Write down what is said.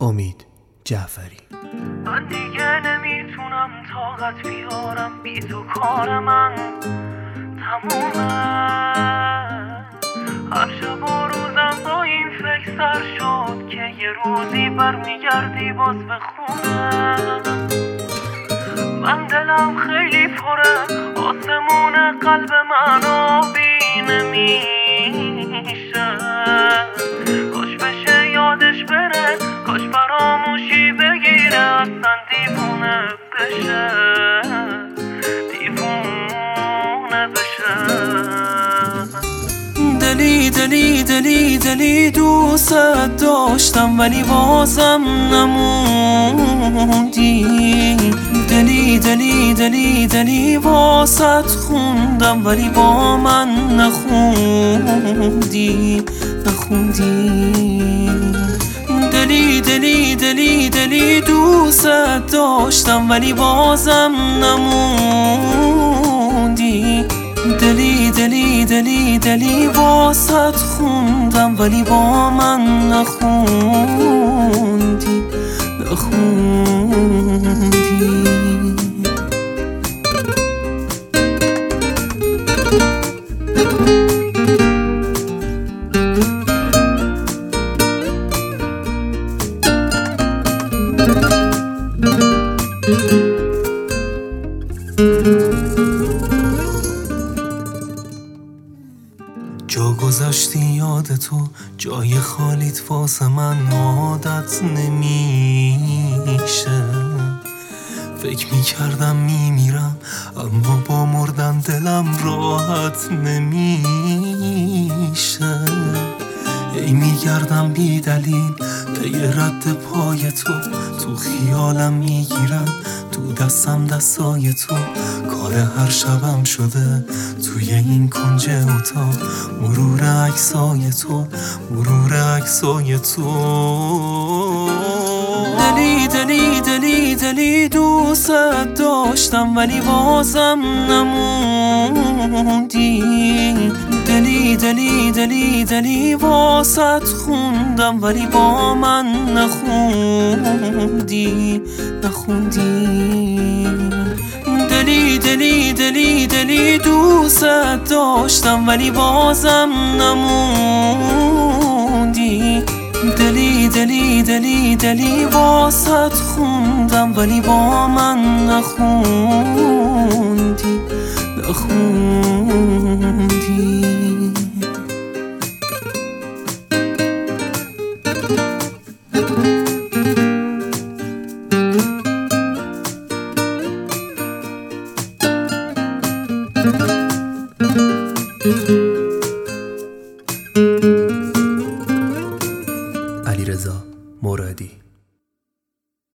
امید جعفری. من دیگه نمیتونم طاقت بیارم، بی تو کار من تمومه. هر شب و روزم با این فکر سر شد که یه روزی برمیگردی باز به خونه. من دلم خیلی پره، آسمون قلب من آبی نمیشه. کاش بشه یادش بره، کاش فراموشی بگیره، اصلا دیوونه بشه، دیوونه بشه. دلی دلی دلی دلی دوست داشتم ولی بازم نموندی. دلی دلی دلی دلی واسط خوندم ولی با من نخوندی. دلی دلی دلی دلی دوست داشتم ولی بازم نموندی. دلی دلی دلی دلی واسط خوندم ولی با من نخوندی. جا گذاشتی یاد تو، جای خالیت واسه من عادت نمیشه. فکر میکردم میمیرم اما با مردن دلم راحت نمیشه. ای میگردم بی دلیل پی رد پای تو خیالم میگیرم تو دستم دستای تو. کار هر شبم شده توی این کنج اتاق مرور عکسای تو. دلی دلی دلی دلی دوست داشتم ولی بازم نموندی. دلی دلی دلی دلی واسط خوندم ولی با من نخوندی. دلی دلی دلی دلی دوست داشتم ولی بازم نموندی. دلی دلی دلی دلی واسط خوندم ولی با من نخوندی. علیرضا